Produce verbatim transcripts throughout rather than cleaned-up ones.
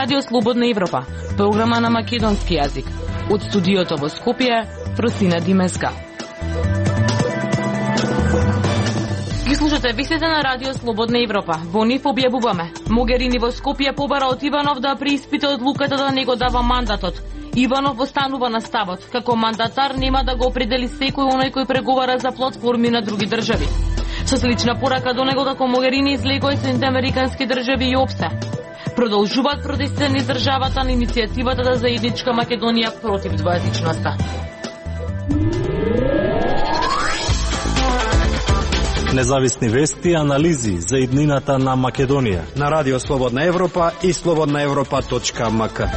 Радио Слободна Европа, програма на македонски јазик. Од студиото во Скопје, Фросина Димеска. Ги слушате вестите на Радио Слободна Европа. Во нив објавуваме: Могерини во Скопје побара од Иванов да преиспита одлуката да не го дава мандатот. Иванов останува на ставот: како мандатар нема да го определи секој оној кој преговара за платформи на други држави. Со слична порака до него како Могерини излегоа и Соединените американски држави и ОПСЕ. Продолжуваат протестите низ државата на иницијативата за заедничка Македонија против двојазичноста. Независни вести и анализи за иднината на Македонија на Радио Слободна Европа и слободна европа точка ем ка.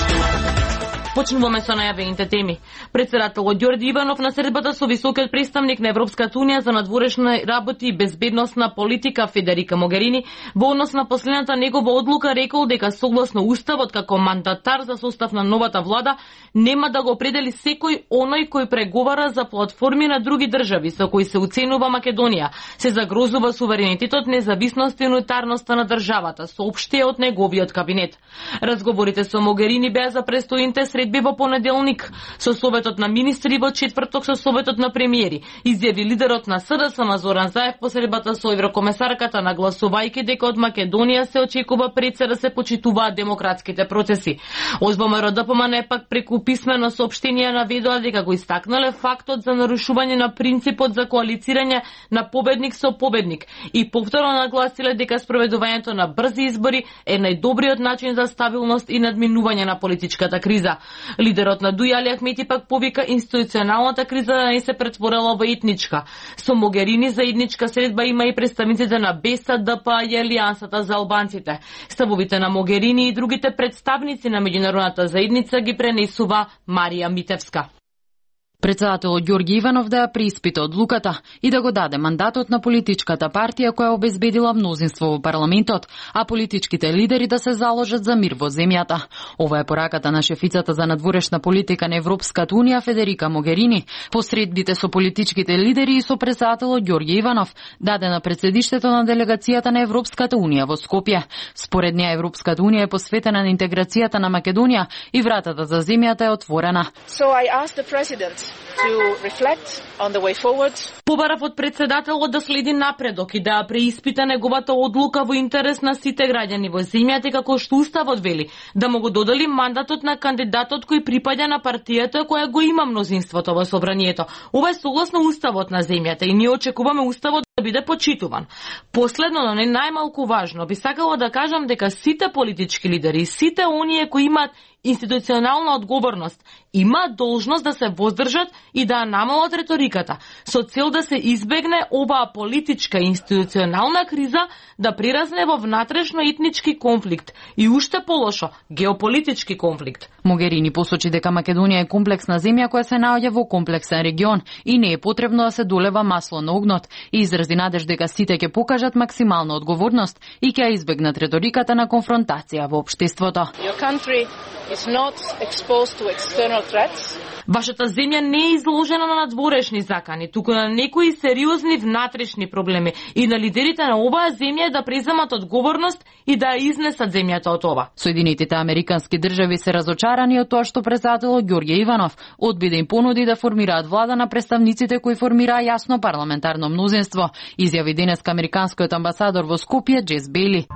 Почнуваме со најавените теми. Председателот Ѓорѓе Иванов на средбата со високиот представник на Европската унија за надворешни работи и безбедносна политика Федерика Могерини во однос на последната негова одлука рекол дека согласно уставот како мандатар за состав на новата влада нема да го определи секој оној кој преговара за платформи на други држави со кои се уценува Македонија, се загрозува суверенитетот, независност и унитарноста на државата, соопштија од неговиот кабинет. Разговорите со Могерини беа за престојните средби во понеделник со Советот на министри, во четврток со Советот на премиери, изјави лидерот на СДСМ Зоран Заев по средбата со еврокомесарката, нагласувајќи дека од Македонија се очекува пред се да се почитуваат демократските процеси. Од ВМРО-ДПМН пак преку писмено соопштение наведоа дека го истакнале фактот за нарушување на принципот за коалицирање на победник со победник и повторно нагласиле дека спроведувањето на брзи избори е најдобриот начин за стабилност и надминување на политичката криза. Лидерот на Дуј Али Ахмети пак повика институционалната криза да не се претворила во етничка. Со Могерини за етничка средба има и представниците на БЕСА-ДП и Алијансата за албанците. Ставовите на Могерини и другите представници на меѓународната заедница ги пренесува Марија Митевска. Председателот Ѓорѓе Иванов да ја преиспита одлуката и да го даде мандатот на политичката партија која обезбедила мнозинство во парламентот, а политичките лидери да се заложат за мир во земјата. Ова е пораката на шефицата за надворешна политика на Европската унија Федерика Могерини по средбите со политичките лидери и со председателот Ѓорѓе Иванов, дадена пред седиштето на делегацијата на Европската унија во Скопје. Според неа Европската унија е посветена на интеграцијата на Македонија и вратата за земјата е отворена. So I asked the president to reflect on the way forward. Побарав од председателот да следи напредок и да преиспита неговата одлука во интерес на сите граѓани во земјата, како што уставот вели, да му го додели мандатот на кандидатот кој припаѓа на партијата која го има мнозинството во собранието. Ова е согласно уставот на земјата и ние очекуваме уставот да биде почитуван. Последно, но не најмалку важно, би сакала да кажам дека сите политички лидери, сите оние кои имаат институционална одговорност, имаат должност да се воздржат и да намалат реториката, со цел да се избегне оваа политичка институционална криза да приразне во внатрешно етнички конфликт и уште полошо, геополитички конфликт. Могерини посочи дека Македонија е комплексна земја која се наоѓа во комплексен регион и не е потребно да се долева масло на огнот и изрази надеж дека сите ќе покажат максимална одговорност и ќе избегнат реториката на конфронтација во општеството. Вашата земја не е изложена на надворешни закани, туку на некои сериозни внатрешни проблеми и на лидерите на оваа земја да преземат одговорност и да ја изнесат земјата од ова. Соединетите американски држави се разочарани од тоа што председателот Ѓорѓе Иванов одби да им понуди да формираат влада на представниците кои формираа јасно парламентарно мнозинство, изјави денеска американскиот амбасадор во Скопје Джес Бейли.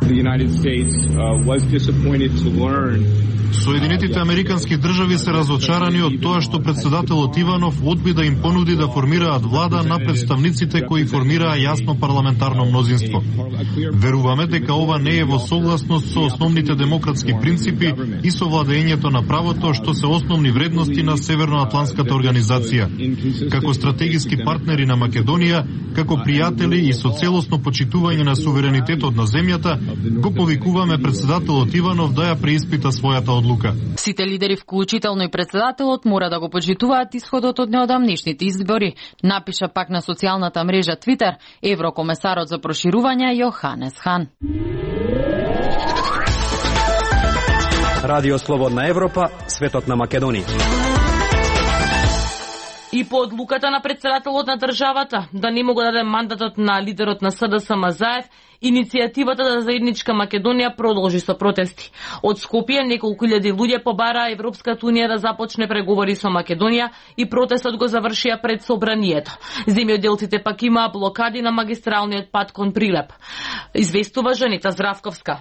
Соединетите американски држави се разочарани од тоа што председателот Иванов одби да им понуди да формираат влада на представниците кои формираа јасно парламентарно мнозинство. Веруваме дека ова не е во согласност со основните демократски принципи и со владењето на правото, што се основни вредности на Северноатлантската организација. Како стратегиски партнери на Македонија, како пријатели и со целосно почитување на суверенитетот на земјата, го повикуваме председателот Иванов да ја преиспита својата одлука. Сите лидери, вклучително и председателот, мора да го почитуваат исходот од неодамнишните избори, напиша пак на социјалната мрежа Твитер еврокомесарот за проширување Јоханес Хан. Радио Слободна Европа, светот на Македонија. И по одлуката на претседателот на државата да не му го даде мандатот на лидерот на СДСМ Заев, иницијативата за заедничка Македонија продолжи со протести. Од Скопје неколку илјади луѓе побараа Европската унија да започне преговори со Македонија и протестот го завршија пред собранието. Земјоделците пак имаа блокади на магистралниот пат кон Прилеп. Известува Жанета Здравковска.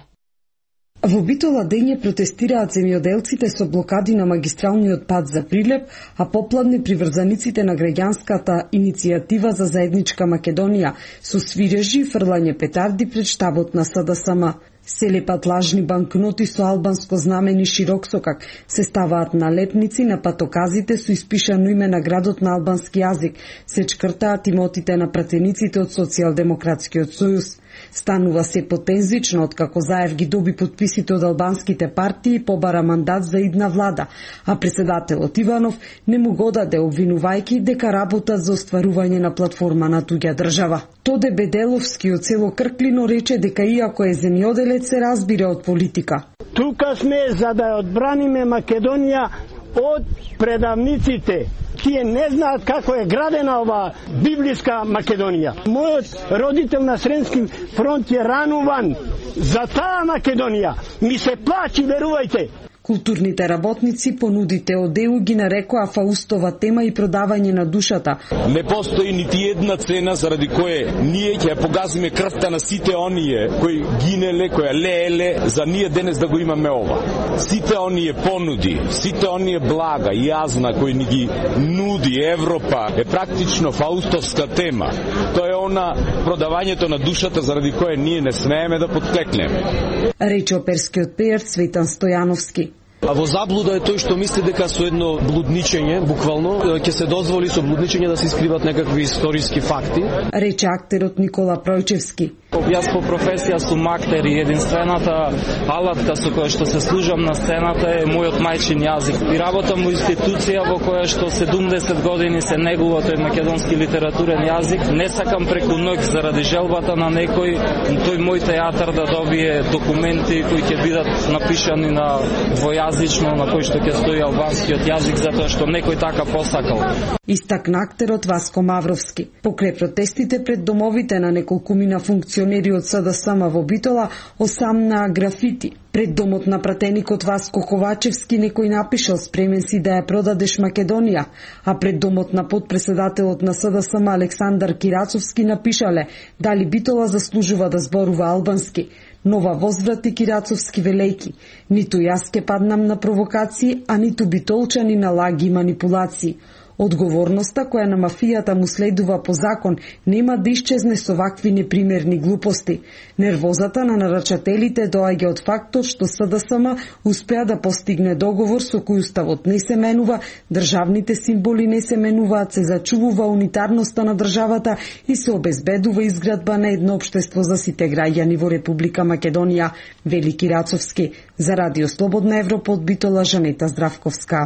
Во Битола дење протестираат земјоделците со блокади на магистралниот пат за Прилеп, а попладне приврзаниците на граѓанската иницијатива за заедничка Македонија со свирежи и фрлање петарди пред штабот на СДСМ. Се лепат лажни банкноти со албанско знамени широк сокак, се ставаат налепници на патоказите со испишано име на градот на албански јазик, се чкртаат имотите на пратениците од Социјалдемократскиот сојуз. Станува се потензично откако Заев ги доби подписите од албанските партии и побара мандат за идна влада, а председателот Иванов не му го даде, обвинувајќи дека работат за остварување на платформа на туѓа држава. Тоде Беделовски од село Крклино рече дека иако е земјоделец се разбира од политика. Тука сме за да одбраниме Македонија од предавниците. Тие не знаат како е градена ова библиска Македонија. Мојот родител на Сремски фронт е рануван за таа Македонија. Ми се плачи, верувајте. Културните работници понудите од ЕУ ги нарекоа Фаустова тема и продавање на душата. Не постои нити една цена заради која ние ќе погазиме крвта на сите оние кои гинеле, кои лееле за ние денес да го имаме ова. Сите оние понуди, сите оние блага и јазна кои ни ги нуди Европа е практично Фаустовска тема. Тоа е она продавањето на душата заради која ние не смееме да подклекнеме. Рече оперскиот пејар Цветан Стојановски. А во заблуда е тој што мисли дека со едно блудничење, буквално, ќе се дозволи со блудничење да се искриват некакви историски факти. Рече актерот Никола Пројчевски. Јас по професија сум актер и единствената алатка со која што се служам на сцената е мојот мајчин јазик. И работам во институција во која што седумдесет години се негува тој македонски литературен јазик. Не сакам преку ноќ заради желбата на некој тој мој театар да добие документи кои ќе бидат напишани на двојазично, на кој што ќе стои албанскиот јазик, затоа што некој така посакал. Истакна актерот Васко Мавровски. Покрај протестите пред домовите на неколкумина функционери од СДСМ во Битола, осамнаа графити. Пред домот на пратеникот Васко Ковачевски некој напишал спремен си да ја продадеш Македонија, а пред домот на подпредседателот на СДСМ Александар Кирацовски напишале дали Битола заслужува да зборува албански. Нова возврати Кирацовски велејки. Ниту јас ке паднам на провокации, а ниту битолчани на лаги и манипулации. Одговорноста која на мафијата му следува по закон нема да исчезне со вакви непримерни глупости. Нервозата на нарачателите доаѓа од фактот што СДСМ успеа да постигне договор со кој уставот не се менува, државните символи не се менуваат, се зачувува унитарноста на државата и се обезбедува изградба на едно општество за сите граѓани во Република Македонија, вели Кирацовски. За Радио Слободна Европа од Битола, Жанета Здравковска.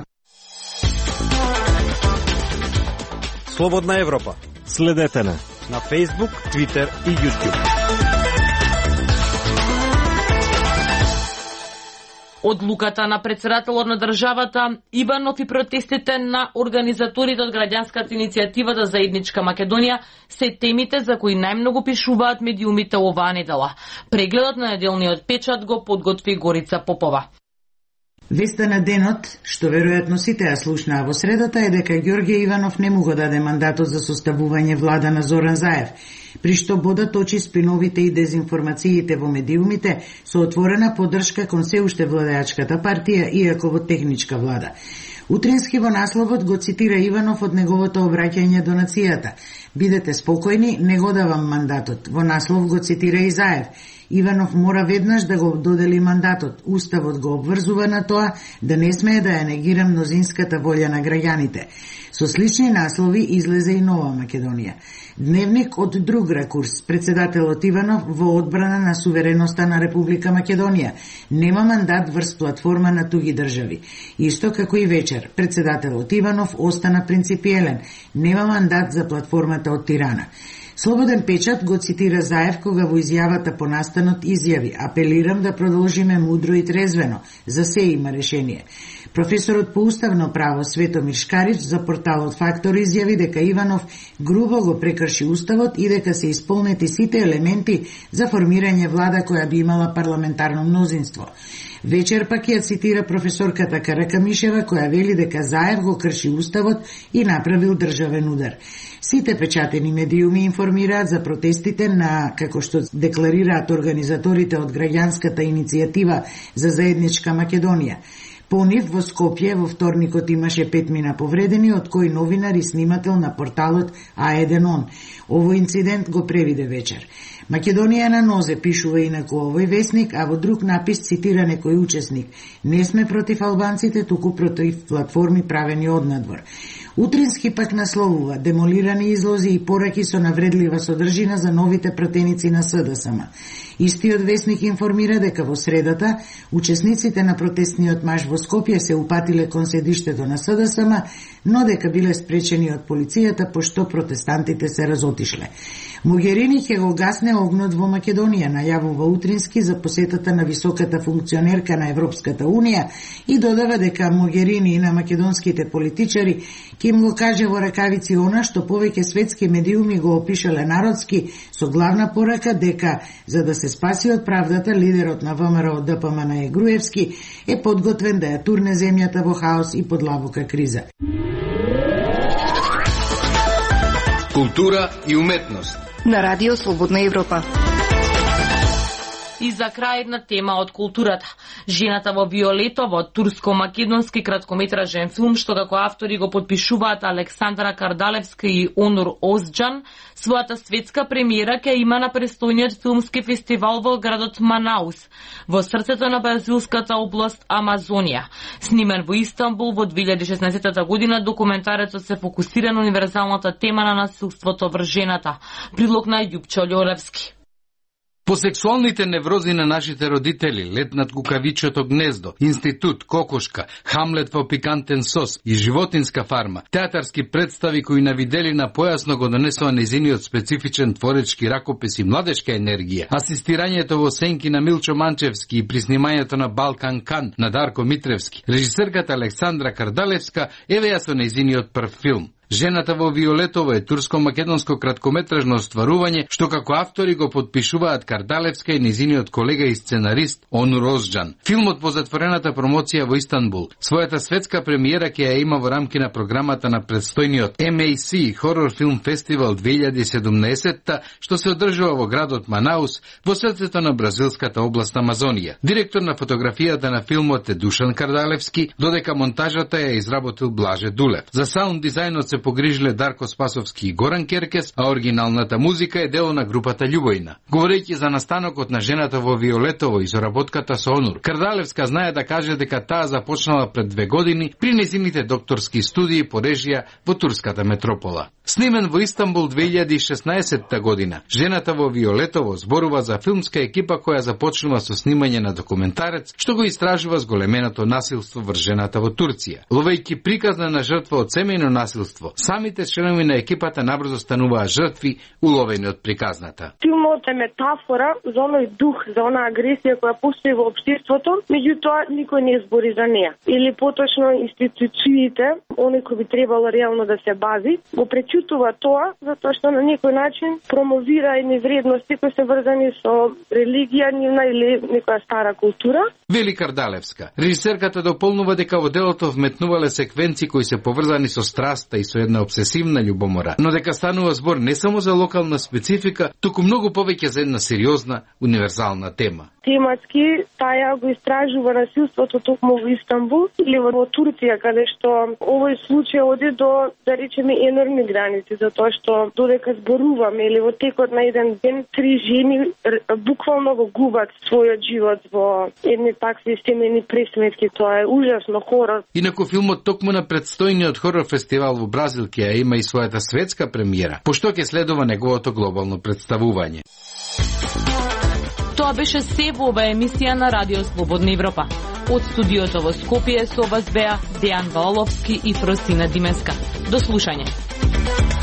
Слободна Европа. Следете на на Facebook, Twitter и YouTube. Одлуката на претседателот на државата Иванов и протестите на организаторите од граѓанската иницијатива за заедничка Македонија се темите за кои најмногу пишуваат медиумите оваа недела. Прегледот на неделниот печат го подготви Горица Попова. Веста на денот, што веројатно сите ја слушнаа во средата, е дека Ѓорѓе Иванов не му го даде мандатот за составување влада на Зоран Заев, при што бодат очи спиновите и дезинформациите во медиумите со отворена поддршка кон се уште владеачката партија, иако во техничка влада. Утрински во насловот го цитира Иванов од неговото обраќање до нацијата. Бидете спокојни, не го давам мандатот. Во наслов го цитира и Заев. Иванов мора веднаш да го додели мандатот. Уставот го обврзува на тоа да не смее да ја негира мнозинската волја на граѓаните. Со слични наслови излезе и Нова Македонија. Дневник од друг ракурс. Председателот Иванов во одбрана на сувереноста на Република Македонија. Нема мандат врз платформа на туги држави. Исто како и вечер, председателот Иванов остана принципиелен. Нема мандат за платформата од Тирана. Слободен печат го цитира Заев кога во изјавата по настанот изјави: апелирам да продолжиме мудро и трезвено, за се има решение. Професорот по уставно право Светомир Шкарич за порталот Фактор изјави дека Иванов грубо го прекрши уставот и дека се исполнети сите елементи за формирање влада која би имала парламентарно мнозинство. Вечер пак ја цитира професорката Каракамишева која вели дека Заев го крши уставот и направил државен удар. Сите печатени медиуми информираат за протестите на, како што декларираат организаторите од граѓанската иницијатива за заедничка Македонија. По нив во Скопје во вторникот имаше петмина повредени, од кои новинар и снимател на порталот А еден он. Овој инцидент го превиде вечер. Македонија на нозе, пишува инаку овој весник, а во друг напис цитира некој учесник: не сме против албанците, туку против платформи правени однадвор. Утрински пак насловува: демолирани излози и пораки со навредлива содржина за новите пратеници на СДСМ. Истиот весник информира дека во средата учесниците на протестниот марш во Скопје се упатиле кон седиштето на СДСМ, но дека биле спречени од полицијата пошто протестантите се разотишле. Могерини ќе го гасне огнот во Македонија, најавува Утрински за посетата на високата функционерка на Европската Унија и додава дека Могерини и на македонските политичари ќе им го каже во ракавици она што повеќе светски медиуми го опишале народски, со главна порака дека за да се спаси од правдата, лидерот на ВМРО ДПМН Груевски е подготвен да ја турне земјата во хаос и подлабока криза. Култура и уметност на Радио Слободна Европа. И за крај една тема од културата. Жената во Виолетово, турско-македонски краткометражен филм, што како автори го подпишуваат Александра Кардалевска и Онур Озџан, својата светска премиера ќе има на престојниот филмски фестивал во градот Манаус, во срцето на бразилската област Амазонија. Снимен во Истанбул во две илјади и шеснаесетта година, документарецот се фокусира на универзалната тема на насилството врз жената. Прилог на Јупчо Љолевски. По сексуалните неврози на нашите родители, Лет над кукавичото гнездо, Институт, Кокошка, Хамлет во пикантен сос и Животинска фарма, театарски представи кои на виделина појасно го донесува незиниот специфичен творечки ракопис и младешка енергија, асистирањето во сенки на Милчо Манчевски и приснимањето на Балкан Кан на Дарко Митревски, режисерката Александра Кардалевска еве ја со незиниот прв филм. Жената во Виолетово е турско-македонско краткометражно остварување, што како автори го подпишуваат Кардалевска и незиниот колега и сценарист Онур Озџан. Филмот по затворената промоција во Истанбул, својата светска премиера ќе ја има во рамки на програмата на предстојниот Ем Ей Си Хорор Филм Фестивал две илјади и седумнаесетта, што се одржува во градот Манаус, во срцето на бразилската област Амазонија. Директор на фотографијата на филмот е Душан Кардалевски, додека монтажата ја изработил Блаже Дулев. За саунд дизајнот се погрижиле Дарко Спасовски и Горан Керкес, а оригиналната музика е дел на групата Љубојна. Говорејќи за настанокот на жената во Виолетово и соработката со Онур, Кардалевска знае да каже дека таа започнала пред две години при незините докторски студии по режија во турската метропола. Снимен во Истанбул две илјади и шеснаесетта година, жената во Виолетово зборува за филмска екипа која започнува со снимање на документарец што го истражува зголеменото насилство врз жената во Турција. Ловејќи приказна на жртва од семејно насилство, самите членови на екипата набрзо стануваа жртви уловени од приказната. Филмот е метафора за оној дух, за онаа агресија која постои во општеството, меѓутоа никој не збори за неа. Или поточно институциите, они кои би требало реално да се бази, го пречутува тоа затоа што на некој начин промовира едни вредности кои се врзани со религија нивна или некоја стара култура. Вели Кардалевска. Режисерката дополнува дека во делото вметнувале секвенци кои се поврзани со страста и со една обсесивна љубомора, но дека станува збор не само за локална специфика, туку многу повеќе за една сериозна, универзална тема. Тематски таја го истражува насилството токму во Истанбул или во Турција, каде што овој случај оди до, да речеме, енормни граници, затоа што додека зборуваме или во текот на еден ден, три жени буквално го губат својот живот во едни такви семејни пресметки. Тоа е ужасно хорор. Инаку филмот токму на предстојниот хорор фестивал во Бразил ќе има и својата светска премиера, пошто ќе следува неговото глобално представување. Тоа беше се во ова емисија на Радио Слободна Европа. Од студиото во Скопје со вас беа Дејан Ваоловски и Фросина Димеска. До слушање.